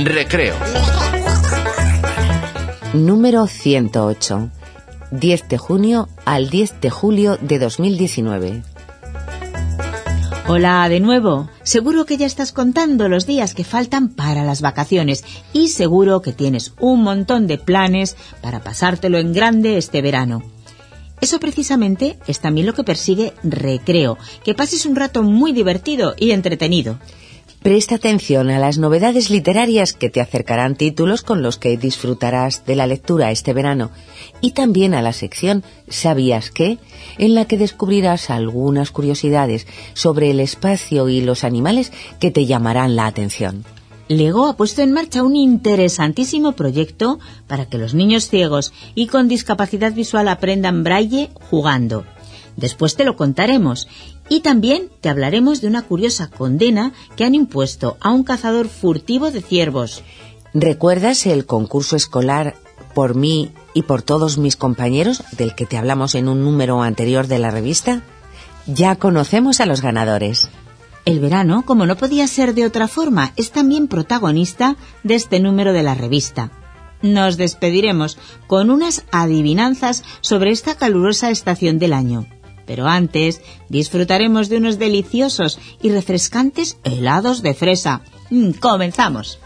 Recreo. Número 108. 10 de junio al 10 de julio de 2019. Hola de nuevo. Seguro que ya estás contando los días que faltan para las vacaciones y seguro que tienes un montón de planes para pasártelo en grande este verano. Eso precisamente es también lo que persigue Recreo, que pases un rato muy divertido y entretenido. Presta atención a las novedades literarias que te acercarán títulos con los que disfrutarás de la lectura este verano y también a la sección ¿Sabías qué?, en la que descubrirás algunas curiosidades sobre el espacio y los animales que te llamarán la atención. Lego ha puesto en marcha un interesantísimo proyecto para que los niños ciegos y con discapacidad visual aprendan braille jugando. Después te lo contaremos. Y también te hablaremos de una curiosa condena que han impuesto a un cazador furtivo de ciervos. ¿Recuerdas el concurso escolar por mí y por todos mis compañeros del que te hablamos en un número anterior de la revista? Ya conocemos a los ganadores. El verano, como no podía ser de otra forma, es también protagonista de este número de la revista. Nos despediremos con unas adivinanzas sobre esta calurosa estación del año. Pero antes disfrutaremos de unos deliciosos y refrescantes helados de fresa. ¡Comenzamos!